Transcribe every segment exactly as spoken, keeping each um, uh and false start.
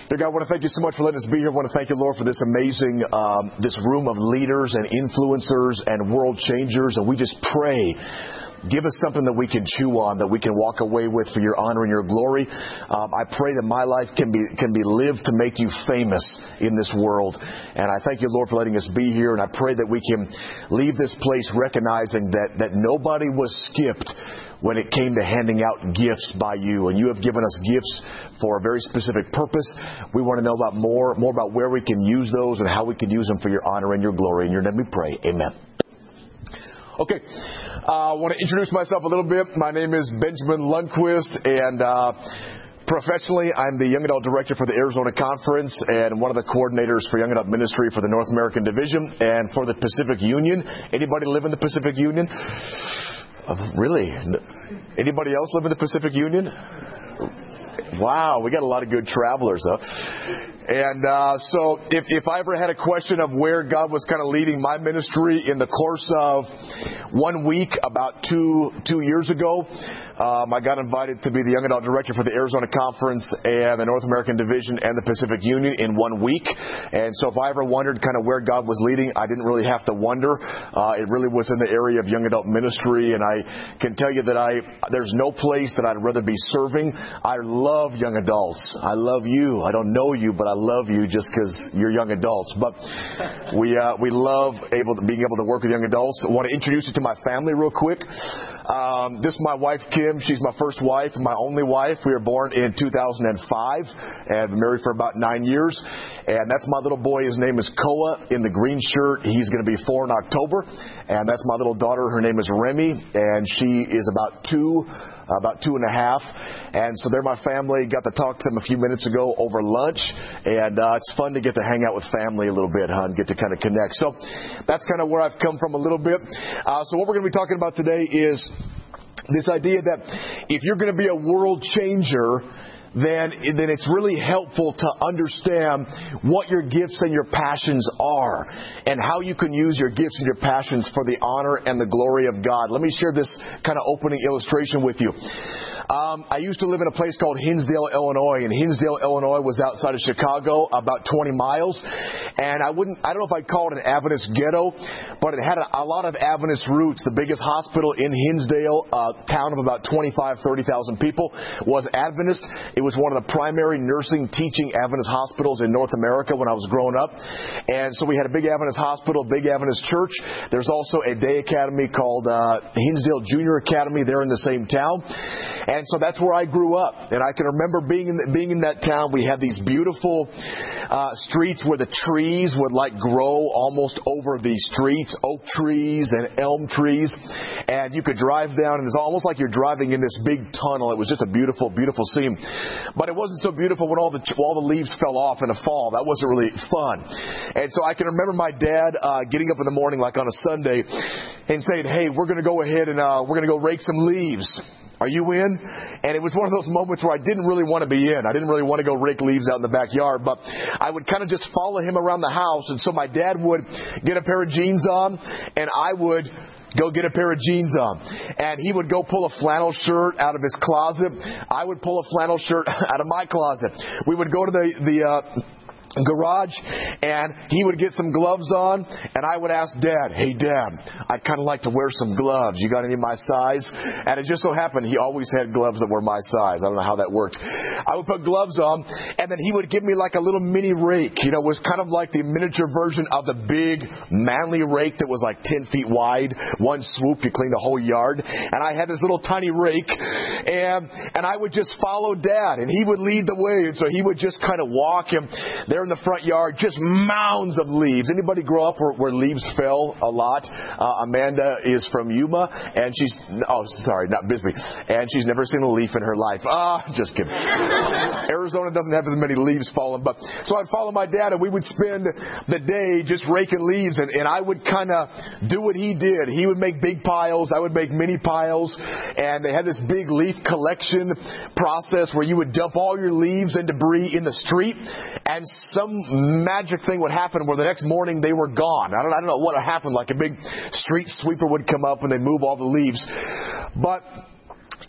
Dear God, I want to thank you so much for letting us be here. I want to thank you, Lord, for this amazing, um, this room of leaders and influencers and world changers. And we just pray, give us something that we can chew on, that we can walk away with for your honor and your glory. Um, I pray that my life can be can be lived to make you famous in this world. And I thank you, Lord, for letting us be here. And I pray that we can leave this place recognizing that, that nobody was skipped when it came to handing out gifts by you. And you have given us gifts for a very specific purpose. We want to know about more, more about where we can use those and how we can use them for your honor and your glory. In your name we pray. Amen. Okay. Uh, I want to introduce myself a little bit. My name is Benjamin Lundquist, and uh, professionally, I'm the Young Adult Director for the Arizona Conference and one of the coordinators for Young Adult Ministry for the North American Division and for the Pacific Union. Anybody live in the Pacific Union? Uh, really? Anybody else live in the Pacific Union? Wow, we got a lot of good travelers, huh? And uh, so if, if I ever had a question of where God was kind of leading my ministry in the course of one week about two two years ago, um, I got invited to be the Young Adult Director for the Arizona Conference and the North American Division and the Pacific Union in one week. And so if I ever wondered kind of where God was leading, I didn't really have to wonder. Uh, it really was in the area of young adult ministry. And I can tell you that I there's no place that I'd rather be serving. I love young adults. I love you. I don't know you, but I love you just because you're young adults. But we uh, we love able to, being able to work with young adults. I want to introduce you to my family real quick. Um, this is my wife, Kim. She's my first wife and my only wife. We were born in two thousand five and been married for about nine years. And that's my little boy. His name is Koa in the green shirt. He's going to be four in October. And that's my little daughter. Her name is Remy, and she is about two. About two and a half. And so they're my family. Got to talk to them a few minutes ago over lunch. And uh, it's fun to get to hang out with family a little bit, huh, and get to kind of connect. So that's kind of where I've come from a little bit. Uh, so what we're going to be talking about today is this idea that if you're going to be a world changer, then then it's really helpful to understand what your gifts and your passions are and how you can use your gifts and your passions for the honor and the glory of God. Let me share this kind of opening illustration with you. Um, I used to live in a place called Hinsdale, Illinois, and Hinsdale, Illinois was outside of Chicago, about twenty miles. And I wouldn't, I don't know if I'd call it an Adventist ghetto, but it had a, a lot of Adventist roots. The biggest hospital in Hinsdale, a town of about twenty-five, thirty thousand people, was Adventist. It was one of the primary nursing teaching Adventist hospitals in North America when I was growing up. And so we had a big Adventist hospital, big Adventist church. There's also a day academy called uh, Hinsdale Junior Academy there in the same town. And And so that's where I grew up. And I can remember being in, the, being in that town. We had these beautiful uh, streets where the trees would like grow almost over the streets, oak trees and elm trees. And you could drive down, and it's almost like you're driving in this big tunnel. It was just a beautiful, beautiful scene. But it wasn't so beautiful when all the all the leaves fell off in the fall. That wasn't really fun. And so I can remember my dad uh, getting up in the morning, like on a Sunday, and saying, "Hey, we're going to go ahead and uh, we're going to go rake some leaves. Are you in?" And it was one of those moments where I didn't really want to be in. I didn't really want to go rake leaves out in the backyard, but I would kind of just follow him around the house. And so my dad would get a pair of jeans on, and I would go get a pair of jeans on. And he would go pull a flannel shirt out of his closet. I would pull a flannel shirt out of my closet. We would go to the, the, uh, garage, and he would get some gloves on, and I would ask Dad, "Hey Dad, I'd kind of like to wear some gloves. You got any of my size?" And it just so happened he always had gloves that were my size. I don't know how that worked. I would put gloves on, and then he would give me like a little mini rake. You know, it was kind of like the miniature version of the big manly rake that was like ten feet wide. One swoop, you clean the whole yard. And I had this little tiny rake, and and I would just follow Dad, and he would lead the way. And so he would just kind of walk him there in the front yard, just mounds of leaves. Anybody grow up where, where leaves fell a lot? Uh, Amanda is from Yuma, and she's, oh, sorry, not Bisbee, and she's never seen a leaf in her life. Ah, just kidding. Arizona doesn't have as many leaves falling, but so I'd follow my dad, and we would spend the day just raking leaves, and, and I would kind of do what he did. He would make big piles, I would make mini piles, and they had this big leaf collection process where you would dump all your leaves and debris in the street, and some magic thing would happen where the next morning they were gone. I don't, I don't know what happened. Like a big street sweeper would come up and they'd move all the leaves. But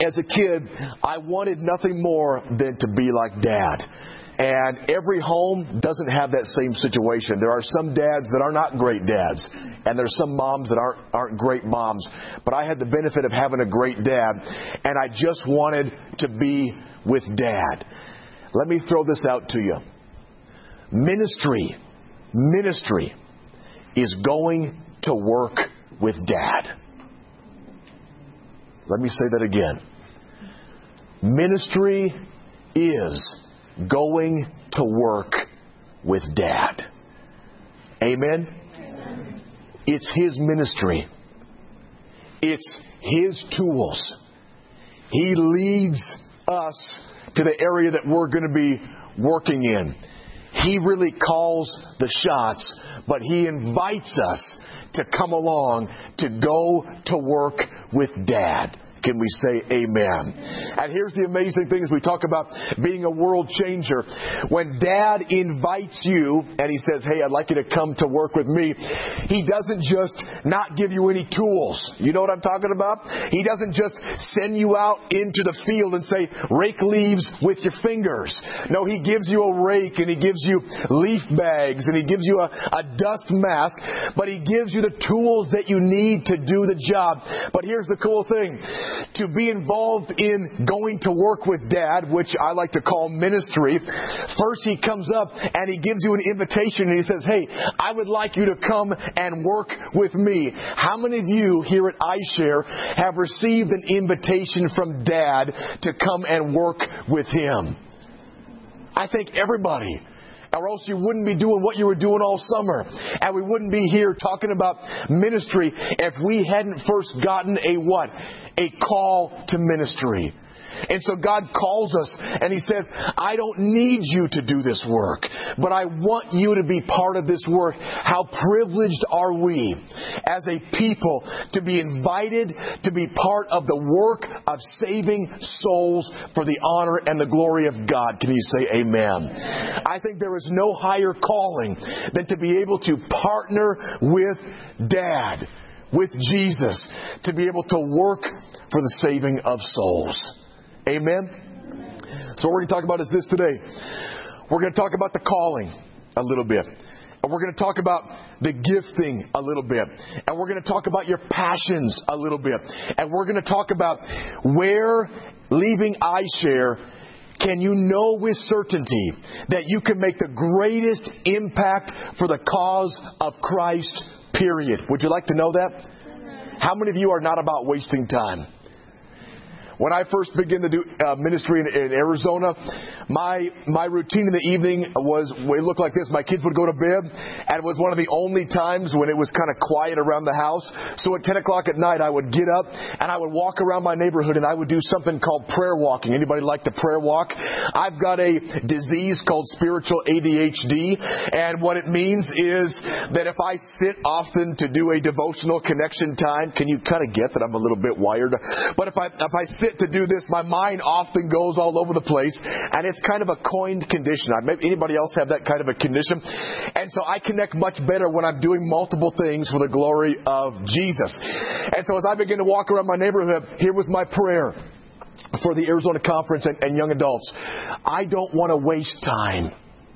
as a kid, I wanted nothing more than to be like Dad. And every home doesn't have that same situation. There are some dads that are not great dads. And there's some moms that aren't, aren't great moms. But I had the benefit of having a great dad. And I just wanted to be with Dad. Let me throw this out to you. Ministry, ministry is going to work with Dad. Let me say that again. Ministry is going to work with Dad. Amen? Amen? It's His ministry. It's His tools. He leads us to the area that we're going to be working in. He really calls the shots, but He invites us to come along to go to work with Dad. Can we say amen? And here's the amazing thing as we talk about being a world changer. When Dad invites you and He says, hey, I'd like you to come to work with me, He doesn't just not give you any tools. You know what I'm talking about? He doesn't just send you out into the field and say, rake leaves with your fingers. No, He gives you a rake and He gives you leaf bags and He gives you a, a dust mask, but He gives you the tools that you need to do the job. But here's the cool thing. To be involved in going to work with Dad, which I like to call ministry, first He comes up and He gives you an invitation and He says, hey, I would like you to come and work with me. How many of you here at iShare have received an invitation from Dad to come and work with Him? I think everybody. Or else you wouldn't be doing what you were doing all summer. And we wouldn't be here talking about ministry if we hadn't first gotten a what? A call to ministry. And so God calls us and He says, I don't need you to do this work, but I want you to be part of this work. How privileged are we as a people to be invited to be part of the work of saving souls for the honor and the glory of God. Can you say amen? I think there is no higher calling than to be able to partner with Dad, with Jesus, to be able to work for the saving of souls. Amen? So what we're going to talk about is this today. We're going to talk about the calling a little bit. And we're going to talk about the gifting a little bit. And we're going to talk about your passions a little bit. And we're going to talk about where, leaving iShare, can you know with certainty that you can make the greatest impact for the cause of Christ, period. Would you like to know that? How many of you are not about wasting time? When I first began to do uh, ministry in, in Arizona, my my routine in the evening was, it looked like this. My kids would go to bed, and it was one of the only times when it was kind of quiet around the house. So at ten o'clock at night, I would get up, and I would walk around my neighborhood, and I would do something called prayer walking. Anybody like the prayer walk? I've got a disease called spiritual A D H D, and what it means is that if I sit often to do a devotional connection time, can you kind of get that I'm a little bit wired? But if I if I sit to do this, my mind often goes all over the place, and it's kind of a coined condition. Maybe anybody else have that kind of a condition? And so I connect much better when I'm doing multiple things for the glory of Jesus. And so as I begin to walk around my neighborhood, here was my prayer for the Arizona Conference and, and young adults. I don't want to waste time.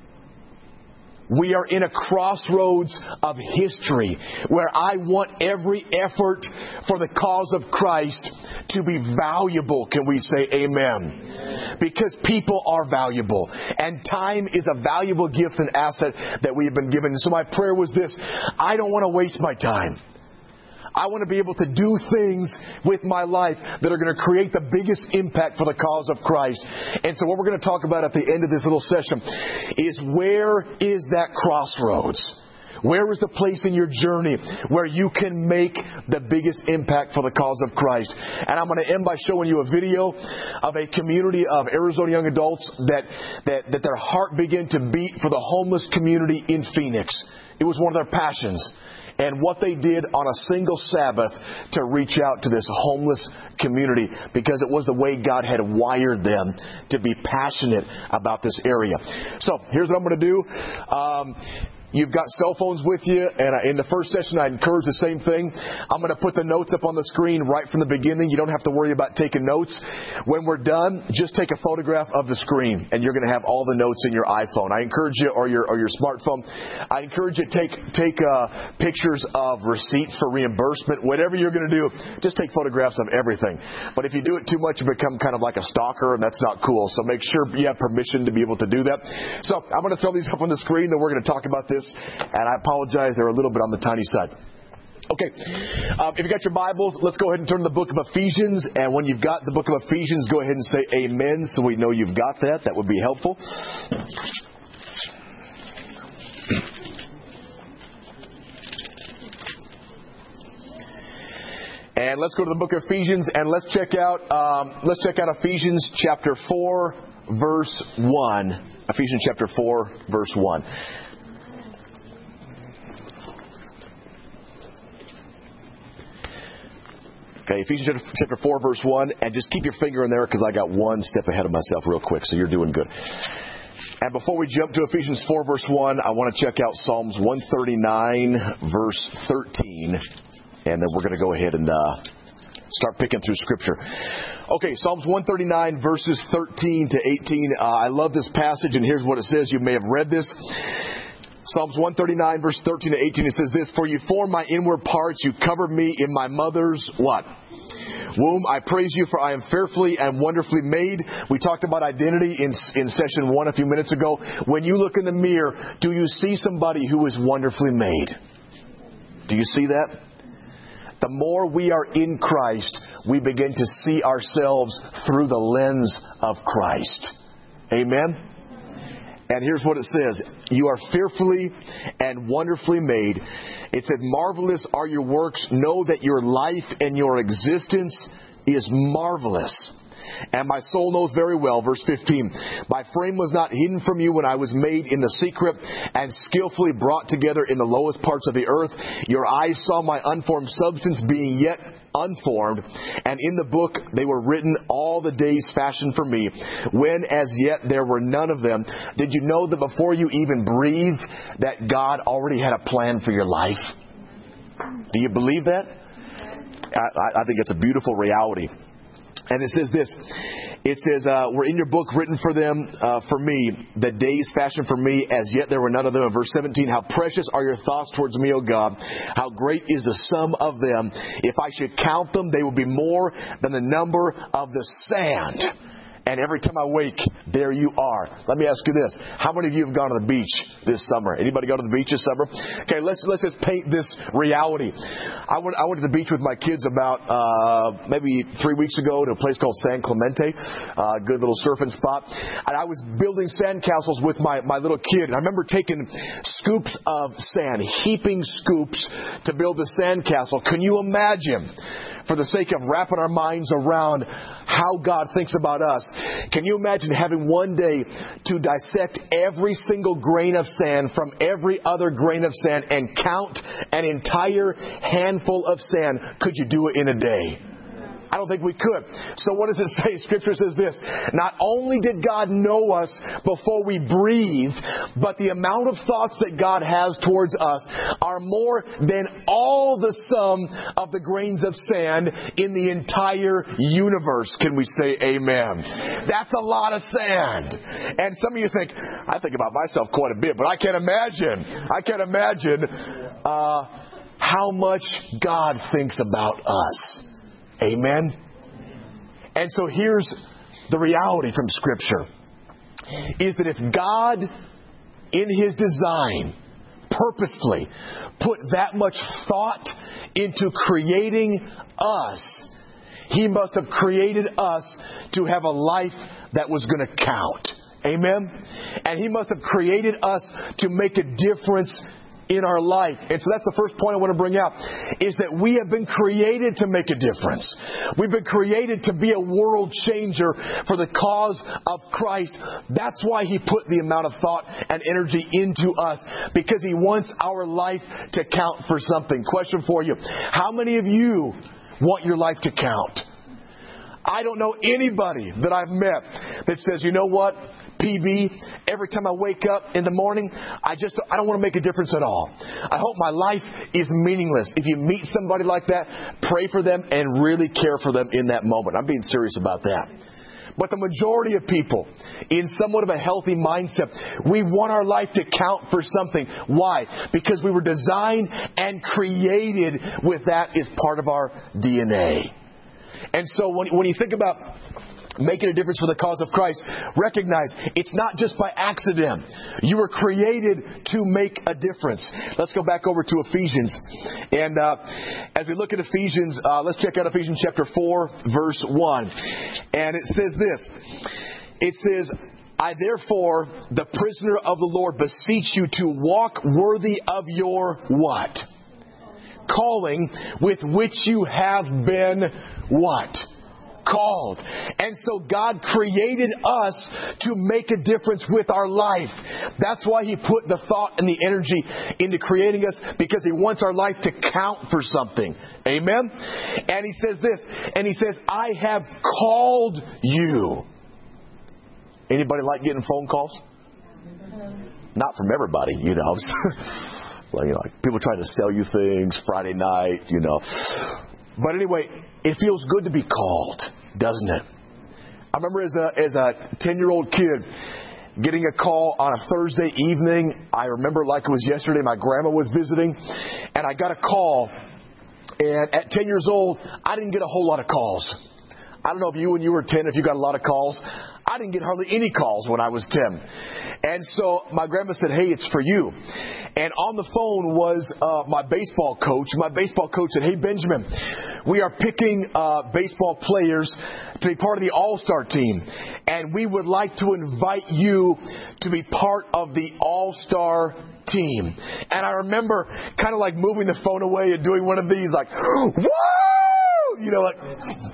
We are in a crossroads of history where I want every effort for the cause of Christ to be valuable. Can we say amen? Because people are valuable. And time is a valuable gift and asset that we have been given. So my prayer was this: I don't want to waste my time. I want to be able to do things with my life that are going to create the biggest impact for the cause of Christ. And so what we're going to talk about at the end of this little session is, where is that crossroads? Where is the place in your journey where you can make the biggest impact for the cause of Christ? And I'm going to end by showing you a video of a community of Arizona young adults that, that, that their heart began to beat for the homeless community in Phoenix. It was one of their passions. And what they did on a single Sabbath to reach out to this homeless community, because it was the way God had wired them to be passionate about this area. So here's what I'm going to do. Um, you've got cell phones with you, and I, in the first session I encourage the same thing. I'm going to put the notes up on the screen right from the beginning. You don't have to worry about taking notes. When we're done, just take a photograph of the screen, and you're going to have all the notes in your iPhone. I encourage you, or your or your smartphone. I encourage you to take take uh, pictures of receipts for reimbursement. Whatever you're going to do, just take photographs of everything. But if you do it too much, you become kind of like a stalker, and that's not cool. So make sure you have permission to be able to do that. So I'm going to throw these up on the screen, then we're going to talk about this. And I apologize, they're a little bit on the tiny side. Okay, um, if you got your Bibles, let's go ahead and turn to the book of Ephesians. And when you've got the book of Ephesians, go ahead and say amen so we know you've got that. That would be helpful. And let's go to the book of Ephesians, and let's check out um, let's check out Ephesians chapter four, verse one. Ephesians chapter four, verse one. Okay, Ephesians chapter four, verse one, and just keep your finger in there because I got one step ahead of myself real quick, so you're doing good. And before we jump to Ephesians four, verse one, I want to check out Psalms one thirty-nine, verse thirteen. And then we're going to go ahead and uh, start picking through Scripture. Okay, Psalms one thirty-nine, verses thirteen to eighteen. Uh, I love this passage, and here's what it says. You may have read this. Psalms one thirty-nine, verse thirteen to eighteen. It says this: For you formed my inward parts, you covered me in my mother's what? Womb. I praise you, for I am fearfully and wonderfully made. We talked about identity in in session one a few minutes ago. When you look in the mirror, do you see somebody who is wonderfully made? Do you see that? The more we are in Christ, we begin to see ourselves through the lens of Christ. Amen? And here's what it says. You are fearfully and wonderfully made. It said, marvelous are your works. Know that your life and your existence is marvelous. And my soul knows very well, verse fifteen, my frame was not hidden from you when I was made in the secret and skillfully brought together in the lowest parts of the earth. Your eyes saw my unformed substance being yet unformed, and in the book they were written, all the days fashioned for me, when as yet there were none of them. Did you know that before you even breathed, that God already had a plan for your life? Do you believe that? I, I think it's a beautiful reality. And it says this, it says, uh, were in your book written for them, uh, for me, the days fashioned for me, as yet there were none of them. Verse seventeen, how precious are your thoughts towards me, O God. How great is the sum of them. If I should count them, they would be more than the number of the sand. And every time I wake, there you are. Let me ask you this. How many of you have gone to the beach this summer? Anybody go to the beach this summer? Okay, let's let's just paint this reality. I went I went to the beach with my kids about uh, maybe three weeks ago to a place called San Clemente, a uh, good little surfing spot. And I was building sandcastles with my, my little kid. And I remember taking scoops of sand, heaping scoops to build a sandcastle. Can you imagine? For the sake of wrapping our minds around how God thinks about us, can you imagine having one day to dissect every single grain of sand from every other grain of sand and count an entire handful of sand? Could you do it in a day? I don't think we could. So what does it say? Scripture says this. Not only did God know us before we breathe, but the amount of thoughts that God has towards us are more than all the sum of the grains of sand in the entire universe. Can we say amen? That's a lot of sand. And some of you think, I think about myself quite a bit, but I can't imagine. I can't imagine uh, how much God thinks about us. Amen? And so here's the reality from Scripture, is that if God, in His design, purposefully put that much thought into creating us, He must have created us to have a life that was going to count. Amen? And He must have created us to make a difference in our life. And so that's the first point I want to bring out, is that we have been created to make a difference. We've been created to be a world changer for the cause of Christ. That's why He put the amount of thought and energy into us, because He wants our life to count for something. Question for you. How many of you want your life to count? I don't know anybody that I've met that says, you know what, P B, every time I wake up in the morning, I just, I don't want to make a difference at all. I hope my life is meaningless. If you meet somebody like that, pray for them and really care for them in that moment. I'm being serious about that. But the majority of people, in somewhat of a healthy mindset, we want our life to count for something. Why? Because we were designed and created with that as part of our D N A. And so when, when you think about making a difference for the cause of Christ, recognize it's not just by accident. You were created to make a difference. Let's go back over to Ephesians. And uh, as we look at Ephesians, uh, let's check out Ephesians chapter four, verse one. And it says this. It says, I therefore, the prisoner of the Lord, beseech you to walk worthy of your what? Calling, with which you have been what? Called. And so God created us to make a difference with our life. That's why He put the thought and the energy into creating us, because He wants our life to count for something. Amen? And He says this, and He says, I have called you. Anybody like getting phone calls? Not from everybody, you know. Well, you know, like people trying to sell you things Friday night, you know. But anyway, it feels good to be called, doesn't it? I remember as a as a ten-year-old kid getting a call on a Thursday evening. I remember like it was yesterday. My grandma was visiting, and I got a call. And at ten years old, I didn't get a whole lot of calls. I don't know if you, when you were ten, if you got a lot of calls. I didn't get hardly any calls when I was ten. And so my grandma said, hey, it's for you. And on the phone was uh, my baseball coach. My baseball coach said, hey, Benjamin, we are picking uh, baseball players to be part of the All-Star team. And we would like to invite you to be part of the All-Star team. And I remember kind of like moving the phone away and doing one of these like, whoa! You know, like,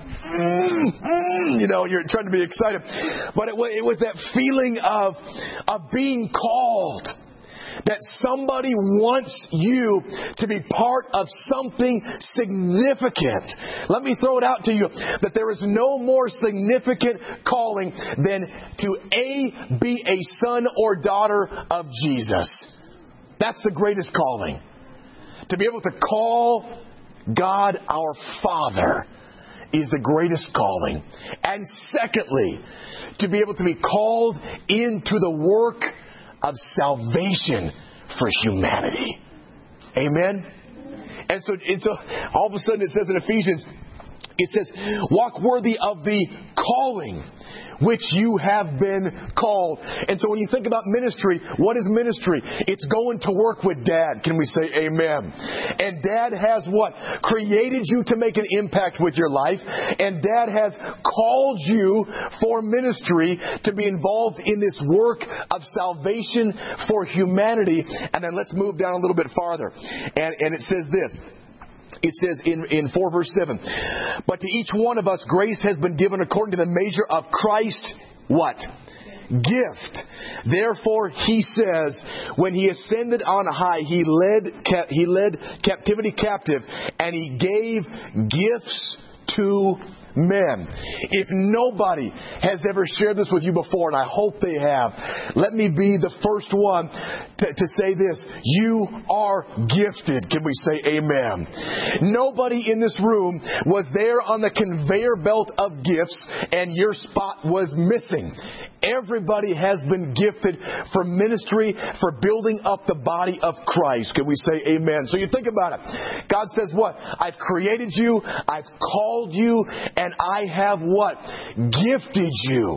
mm, mm, you know, you're trying to be excited. But it was, it was that feeling of, of being called. That somebody wants you to be part of something significant. Let me throw it out to you that there is no more significant calling than to A, be a son or daughter of Jesus. That's the greatest calling. To be able to call God our Father is the greatest calling. And secondly, to be able to be called into the work of salvation for humanity. Amen? And so, and so all of a sudden it says in Ephesians, it says, walk worthy of the calling which you have been called. And so when you think about ministry, what is ministry? It's going to work with Dad. Can we say amen? And Dad has what? Created you to make an impact with your life. And Dad has called you for ministry to be involved in this work of salvation for humanity. And then let's move down a little bit farther. And, and it says this. It says in, in four verse seven, but to each one of us grace has been given according to the measure of Christ, what? Gift. Therefore, he says, when he ascended on high, he led, he led captivity captive, and he gave gifts to men. If nobody has ever shared this with you before, and I hope they have, let me be the first one to, to say this. You are gifted. Can we say amen? Nobody in this room was there on the conveyor belt of gifts and your spot was missing. Everybody has been gifted for ministry, for building up the body of Christ. Can we say amen? So you think about it. God says what? I've created you, I've called you, and I have what? Gifted you.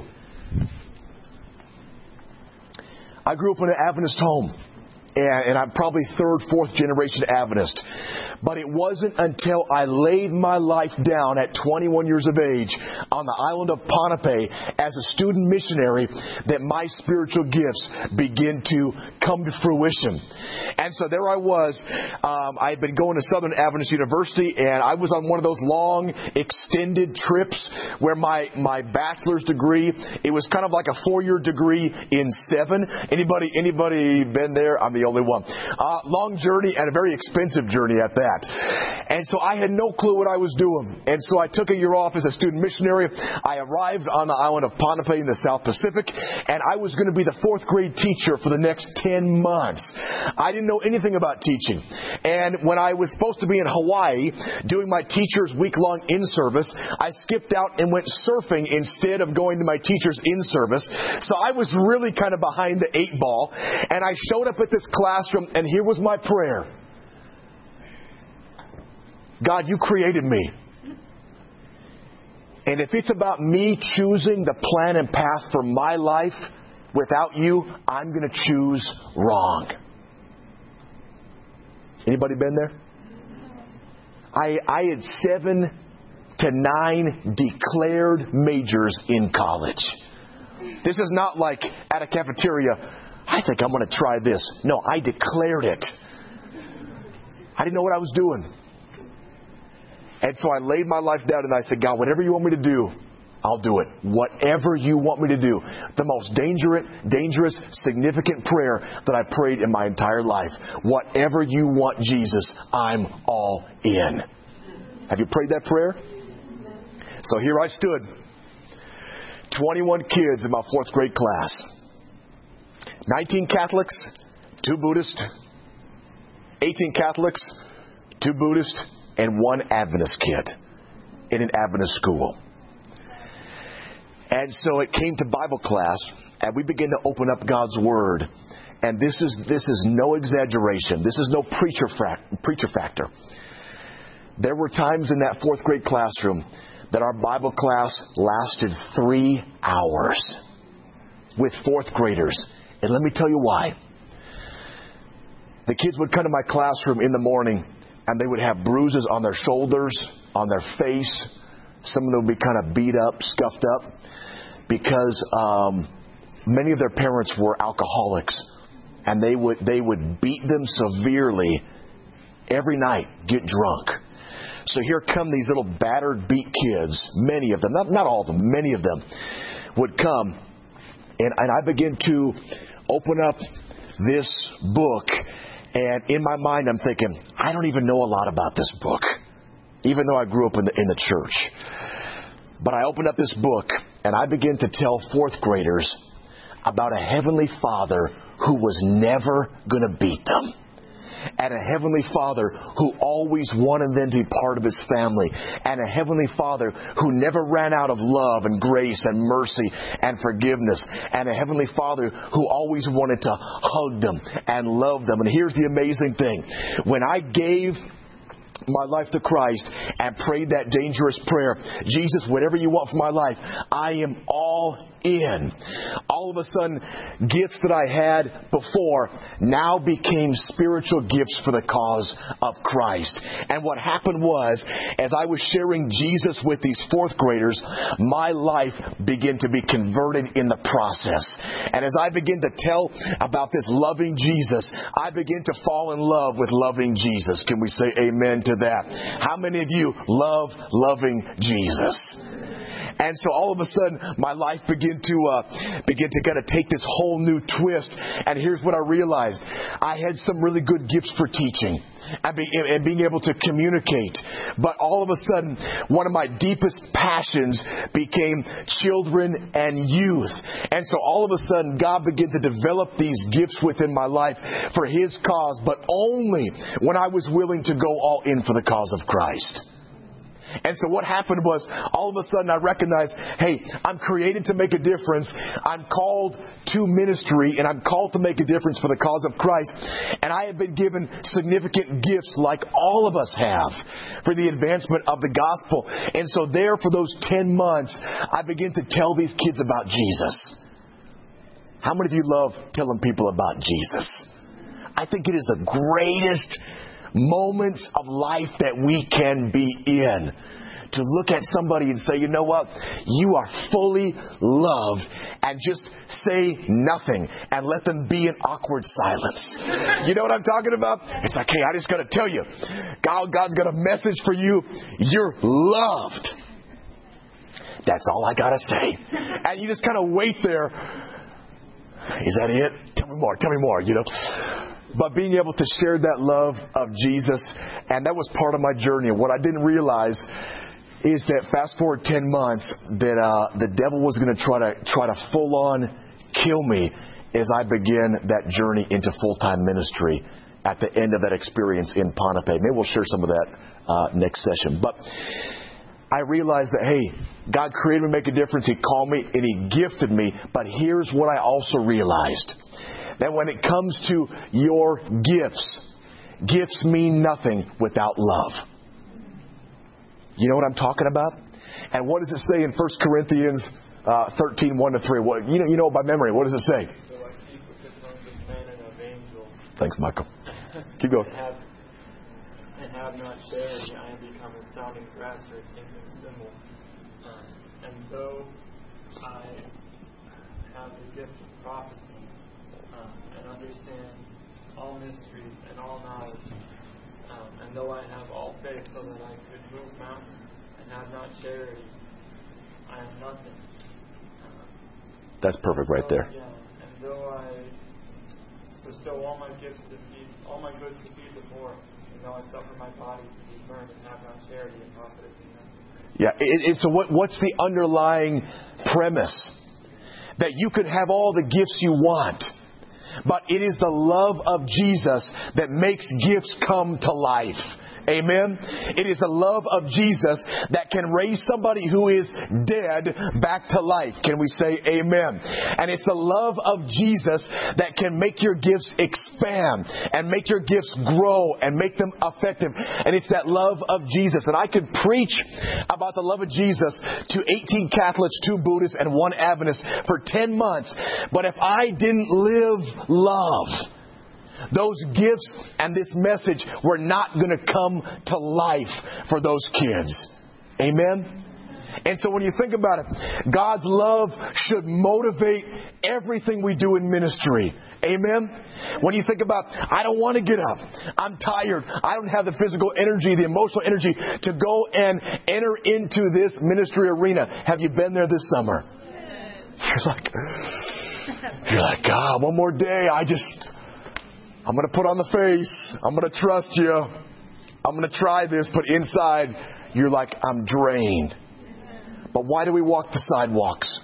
I grew up in an Adventist home. And, and I'm probably third, fourth generation Adventist. But it wasn't until I laid my life down at twenty-one years of age on the island of Ponape as a student missionary that my spiritual gifts begin to come to fruition. And so there I was. Um, I had been going to Southern Adventist University, and I was on one of those long, extended trips where my, my bachelor's degree, it was kind of like a four-year degree in seven. Anybody, anybody been there? I'm the the only one. Uh, long journey and a very expensive journey at that. And so I had no clue what I was doing. And so I took a year off as a student missionary. I arrived on the island of Ponape in the South Pacific, and I was going to be the fourth grade teacher for the next ten months. I didn't know anything about teaching. And when I was supposed to be in Hawaii doing my teacher's week-long in-service, I skipped out and went surfing instead of going to my teacher's in-service. So I was really kind of behind the eight ball. And I showed up at this classroom, and here was my prayer. God, you created me. And if it's about me choosing the plan and path for my life without you, I'm going to choose wrong. Anybody been there? I, I had seven to nine declared majors in college. This is not like at a cafeteria, I think I'm going to try this. No, I declared it. I didn't know what I was doing. And so I laid my life down and I said, God, whatever you want me to do, I'll do it. Whatever you want me to do. The most dangerous, dangerous, significant prayer that I prayed in my entire life. Whatever you want, Jesus, I'm all in. Have you prayed that prayer? So here I stood. twenty-one kids in my fourth grade class. nineteen Catholics, two Buddhists. eighteen Catholics, two Buddhists, and one Adventist kid in an Adventist school. And so it came to Bible class, and we began to open up God's Word. And this is this is no exaggeration. This is no preacher fact, preacher factor. There were times in that fourth grade classroom that our Bible class lasted three hours with fourth graders. And let me tell you why. The kids would come to my classroom in the morning, and they would have bruises on their shoulders, on their face. Some of them would be kind of beat up, scuffed up, because um, many of their parents were alcoholics, and they would they would beat them severely every night, get drunk. So here come these little battered, beat kids. Many of them, not not all of them, many of them would come, and, and I begin to open up this book. And in my mind, I'm thinking, I don't even know a lot about this book, even though I grew up in the, in the church. But I opened up this book, and I began to tell fourth graders about a Heavenly Father who was never going to beat them. And a Heavenly Father who always wanted them to be part of His family. And a Heavenly Father who never ran out of love and grace and mercy and forgiveness. And a Heavenly Father who always wanted to hug them and love them. And here's the amazing thing. When I gave my life to Christ and prayed that dangerous prayer, Jesus, whatever you want for my life, I am all in. All of a sudden, gifts that I had before now became spiritual gifts for the cause of Christ. And what happened was, as I was sharing Jesus with these fourth graders, my life began to be converted in the process. And as I began to tell about this loving Jesus, I began to fall in love with loving Jesus. Can we say amen to that? How many of you love loving Jesus? And so all of a sudden, my life began to uh, begin to kind of take this whole new twist. And here's what I realized: I had some really good gifts for teaching and, be, and being able to communicate. But all of a sudden, one of my deepest passions became children and youth. And so all of a sudden, God began to develop these gifts within my life for His cause, but only when I was willing to go all in for the cause of Christ. And so what happened was, all of a sudden I recognized, hey, I'm created to make a difference. I'm called to ministry, and I'm called to make a difference for the cause of Christ. And I have been given significant gifts, like all of us have, for the advancement of the gospel. And so there, for those ten months, I began to tell these kids about Jesus. How many of you love telling people about Jesus? I think it is the greatest moments of life that we can be in. To look at somebody and say, you know what? You are fully loved, and just say nothing and let them be in awkward silence. You know what I'm talking about? It's like, hey, I just got to tell you, God, God's got a message for you. You're loved. That's all I got to say. And you just kind of wait there. Is that it? Tell me more. Tell me more, you know. but being able to share that love of Jesus. And that was part of my journey. And what I didn't realize is that fast forward ten months, that uh, the devil was going to try to try to full on kill me as I began that journey into full-time ministry at the end of that experience in Pohnpei. Maybe we'll share some of that uh, next session. But I realized that, hey, God created me to make a difference. He called me and He gifted me. But here's what I also realized. That when it comes to your gifts, gifts mean nothing without love. You know what I'm talking about? And what does it say in First Corinthians uh, thirteen, one to three? What, you know, you know by memory. What does it say? So I speak with the tongues of men and of angels. Thanks, Michael. Keep going. And have, and have not charity, I am become a sounding brass or a tinkling cymbal. Um, and though I have the gift of prophecy um, and understand all mysteries and all knowledge, um, and though I have all faith so that I could move mountains and have not charity, I am nothing. Um, That's perfect right so, there. Yeah, and though I bestow all my gifts to feed, all my goods to feed the poor, and though I suffer my body to be burned and have not charity, it profiteth me nothing. Yeah. It, it, so what, what's the underlying premise? That you could have all the gifts you want, but it is the love of Jesus that makes gifts come to life. Amen. It is the love of Jesus that can raise somebody who is dead back to life. Can we say amen? And it's the love of Jesus that can make your gifts expand and make your gifts grow and make them effective. And it's that love of Jesus. And I could preach about the love of Jesus to eighteen Catholics, two Buddhists, and one Adventist for ten months. But if I didn't live love, those gifts and this message were not going to come to life for those kids. Amen? And so when you think about it, God's love should motivate everything we do in ministry. Amen? When you think about, I don't want to get up. I'm tired. I don't have the physical energy, the emotional energy to go and enter into this ministry arena. Have you been there this summer? You're like, you're like, God, one more day. I just... I'm going to put on the face. I'm going to trust you. I'm going to try this. But inside, you're like, I'm drained. But why do we walk the sidewalks?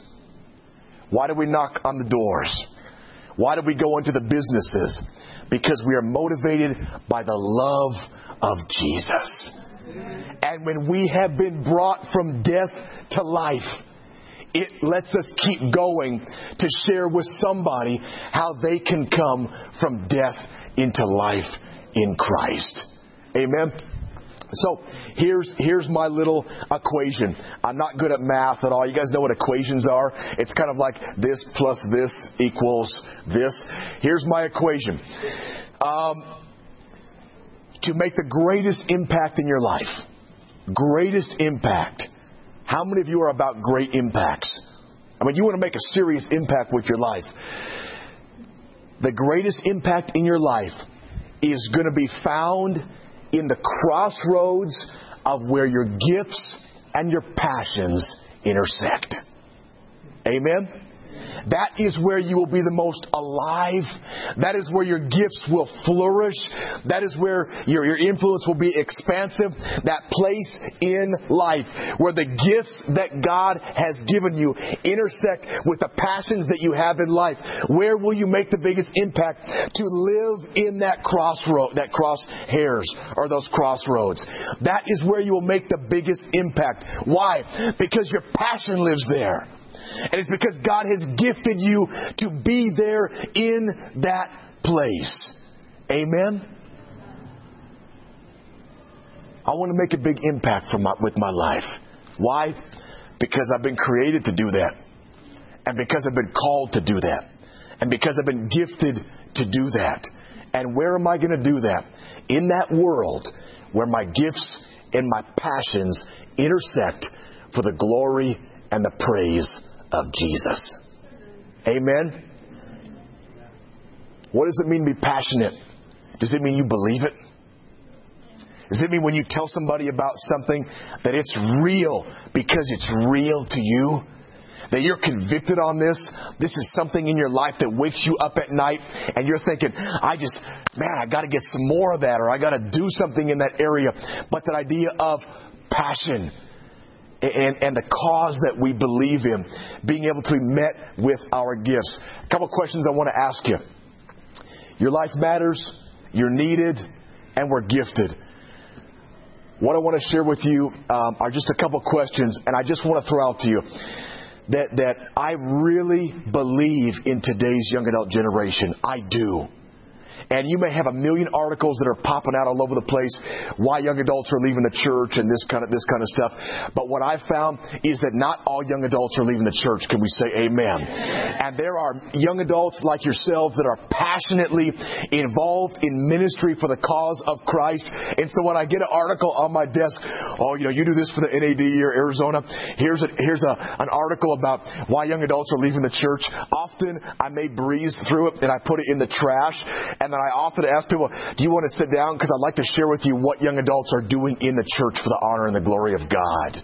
Why do we knock on the doors? Why do we go into the businesses? Because we are motivated by the love of Jesus. And when we have been brought from death to life, it lets us keep going to share with somebody how they can come from death into life in Christ. Amen? So here's here's my little equation. I'm not good at math at all. You guys know what equations are? It's kind of like this plus this equals this. Here's my equation. Um, to make the greatest impact in your life, greatest impact. How many of you are about great impacts? I mean, you want to make a serious impact with your life. The greatest impact in your life is going to be found in the crossroads of where your gifts and your passions intersect. Amen? That is where you will be the most alive. That is where your gifts will flourish. That is where your, your influence will be expansive. That place in life where the gifts that God has given you intersect with the passions that you have in life. Where will you make the biggest impact to live in that crossroad, that crosshairs or those crossroads? That is where you will make the biggest impact. Why? Because your passion lives there. And it's because God has gifted you to be there in that place. Amen? I want to make a big impact from my, with my life. Why? Because I've been created to do that. And because I've been called to do that. And because I've been gifted to do that. And where am I going to do that? In that world where my gifts and my passions intersect for the glory and the praise of Jesus. Amen? What does it mean to be passionate? Does it mean you believe it? Does it mean when you tell somebody about something that it's real because it's real to you? that you're convicted on this. This is something in your life that wakes you up at night and you're thinking, I just, man, I got to get some more of that, or I got to do something in that area. But that idea of passion and, and the cause that we believe in, being able to be met with our gifts. A couple of questions I want to ask you. Your life matters, you're needed, and we're gifted. What I want to share with you um, are just a couple questions, and I just want to throw out to you that, that I really believe in today's young adult generation. I do. And you may have a million articles that are popping out all over the place, why young adults are leaving the church and this kind of this kind of stuff. But what I've found is that not all young adults are leaving the church. Can we say amen? And there are young adults like yourselves that are passionately involved in ministry for the cause of Christ. And so when I get an article on my desk, oh, you know, you do this for the N A D or Arizona. Here's a, here's a, an article about why young adults are leaving the church. Often I may breeze through it and I put it in the trash. And then I often ask people, do you want to sit down? Because I'd like to share with you what young adults are doing in the church for the honor and the glory of God.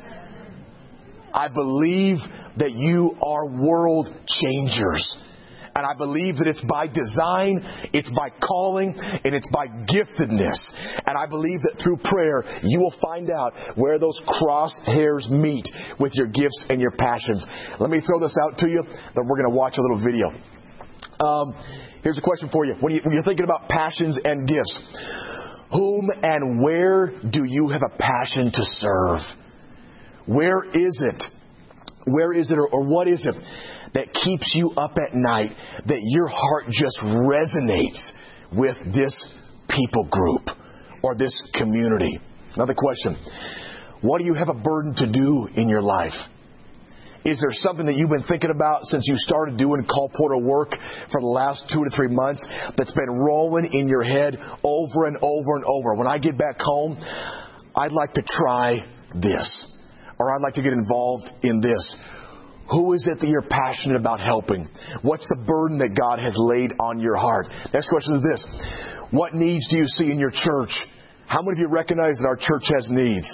I believe that you are world changers. And I believe that it's by design, it's by calling, and it's by giftedness. And I believe that through prayer, you will find out where those crosshairs meet with your gifts and your passions. Let me throw this out to you, then we're going to watch a little video. Um, here's a question for you. When, you. when you're thinking about passions and gifts, whom and where do you have a passion to serve? Where is it? Where is it or, or what is it that keeps you up at night, that your heart just resonates with this people group or this community? Another question. What do you have a burden to do in your life? Is there something that you've been thinking about since you started doing call portal work for the last two to three months that's been rolling in your head over and over and over? When I get back home, I'd like to try this, or I'd like to get involved in this. Who is it that you're passionate about helping? What's the burden that God has laid on your heart? Next question is this. What needs do you see in your church? How many of you recognize that our church has needs?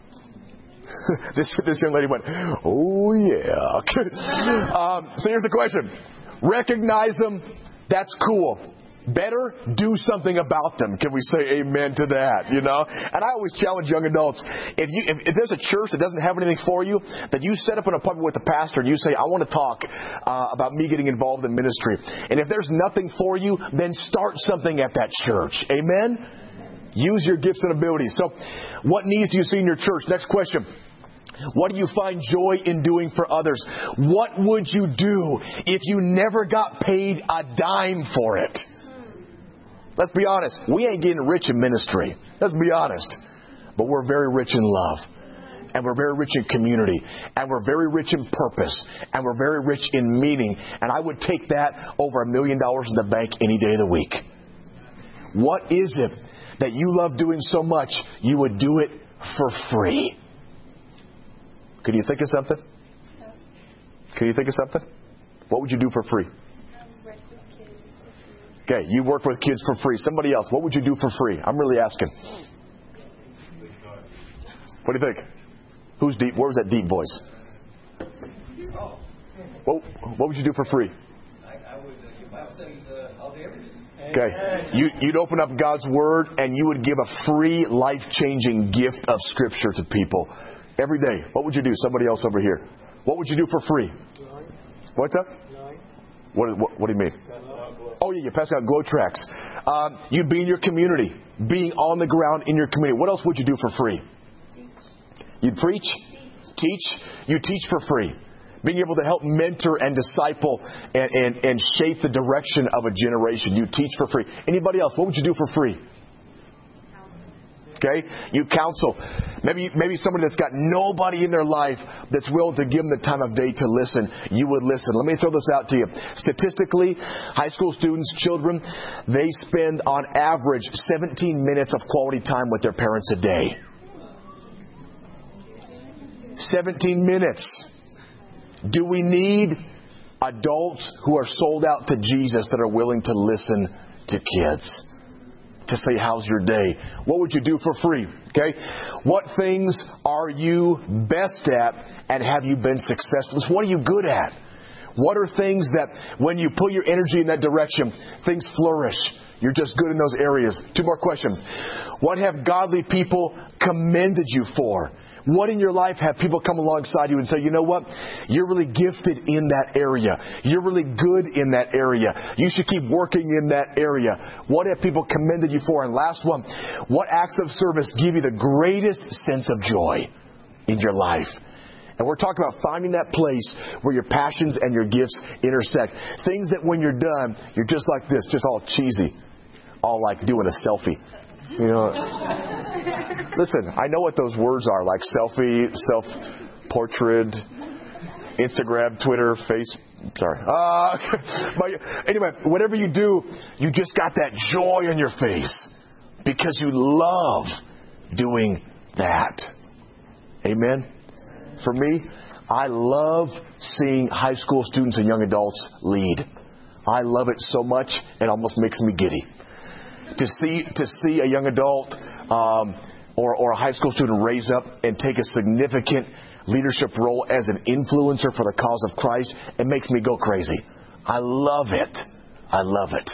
this this young lady went, oh yeah. um, so here's the question. Recognize them. That's cool. Better do something about them. Can we say amen to that? You know? And I always challenge young adults. If you if, if there's a church that doesn't have anything for you, that you set up an appointment with the pastor and you say, I want to talk uh, about me getting involved in ministry. And if there's nothing for you, then start something at that church. Amen? Use your gifts and abilities. So, what needs do you see in your church? Next question. What do you find joy in doing for others? What would you do if you never got paid a dime for it? Let's be honest. We ain't getting rich in ministry. Let's be honest. But we're very rich in love. And we're very rich in community. And we're very rich in purpose. And we're very rich in meaning. And I would take that over a million dollars in the bank any day of the week. What is it that you love doing so much you would do it for free? Can you think of something? Can you think of something? What would you do for free? Okay, you work with kids for free. Somebody else, what would you do for free? I'm really asking. What do you think? Who's deep? Where was that deep voice? What, what would you do for free? I would give Bible studies all day, every day. Okay, you, you'd open up God's Word and you would give a free, life-changing gift of Scripture to people every day. What would you do? Somebody else over here. What would you do for free? What's up? What, what, what do you mean? Oh, yeah, you pass out glow tracts. Um, you'd be in your community, being on the ground in your community. What else would you do for free? You'd preach? Teach? You teach for free. Being able to help mentor and disciple and, and, and shape the direction of a generation. You teach for free. Anybody else? What would you do for free? Okay? You counsel. Maybe maybe somebody that's got nobody in their life that's willing to give them the time of day to listen. You would listen. Let me throw this out to you. Statistically, high school students, children, they spend on average seventeen minutes of quality time with their parents a day. seventeen minutes. Do we need adults who are sold out to Jesus that are willing to listen to kids? to say, how's your day? What would you do for free? Okay? What things are you best at and have you been successful? What are you good at? What are things that when you put your energy in that direction, things flourish? You're just good in those areas. Two more questions. What have godly people commended you for? What in your life have people come alongside you and say, you know what? You're really gifted in that area. You're really good in that area. You should keep working in that area. What have people commended you for? And last one, what acts of service give you the greatest sense of joy in your life? And we're talking about finding that place where your passions and your gifts intersect. Things that when you're done, you're just like this, just all cheesy. All like doing a selfie. You know. Listen, I know what those words are, like selfie, self-portrait, Instagram, Twitter, face. Sorry. Uh, but anyway, whatever you do, you just got that joy on your face because you love doing that. Amen? For me, I love seeing high school students and young adults lead. I love it so much, it almost makes me giddy. To see to see a young adult um, or, or a high school student raise up and take a significant leadership role as an influencer for the cause of Christ, it makes me go crazy. I love it. I love it.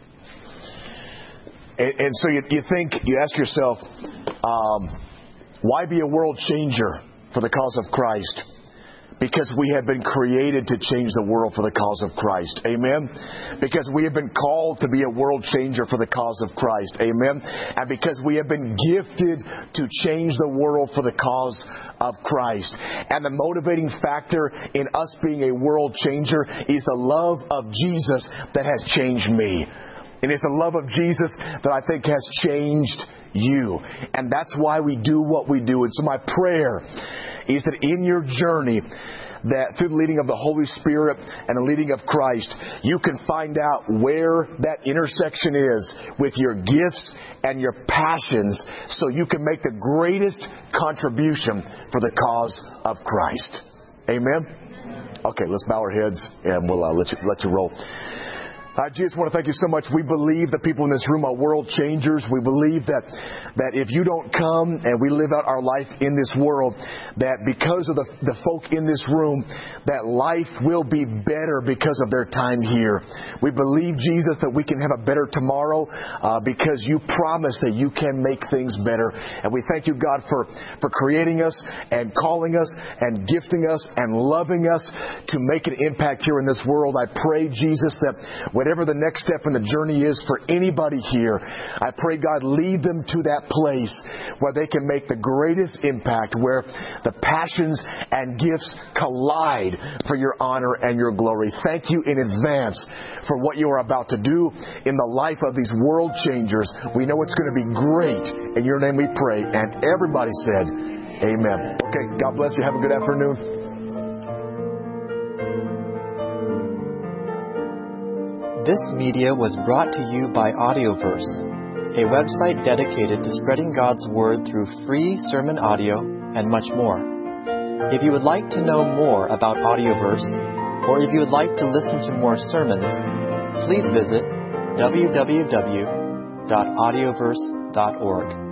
And, and so you, you think, you ask yourself, um, why be a world changer for the cause of Christ? Because we have been created to change the world for the cause of Christ. Amen? Because we have been called to be a world changer for the cause of Christ. Amen? And because we have been gifted to change the world for the cause of Christ. And the motivating factor in us being a world changer is the love of Jesus that has changed me. And it's the love of Jesus that I think has changed you. And that's why we do what we do. And so my prayer is that in your journey, that through the leading of the Holy Spirit and the leading of Christ, you can find out where that intersection is with your gifts and your passions so you can make the greatest contribution for the cause of Christ. Amen? Okay, let's bow our heads and we'll uh, let you, let you roll. Uh, Jesus, I want to thank you so much. We believe that people in this room are world changers. We believe that that if you don't come and we live out our life in this world, that because of the, the folk in this room, that life will be better because of their time here. We believe, Jesus, that we can have a better tomorrow uh, because you promise that you can make things better. And we thank you, God, for, for creating us and calling us and gifting us and loving us to make an impact here in this world. I pray, Jesus, that when whatever the next step in the journey is for anybody here, I pray, God, lead them to that place where they can make the greatest impact, where the passions and gifts collide for your honor and your glory. Thank you in advance for what you are about to do in the life of these world changers. We know it's going to be great. In your name we pray. And everybody said, amen. Okay, God bless you. Have a good afternoon. This media was brought to you by Audioverse, a website dedicated to spreading God's Word through free sermon audio and much more. If you would like to know more about Audioverse, or if you would like to listen to more sermons, please visit w w w dot audioverse dot org.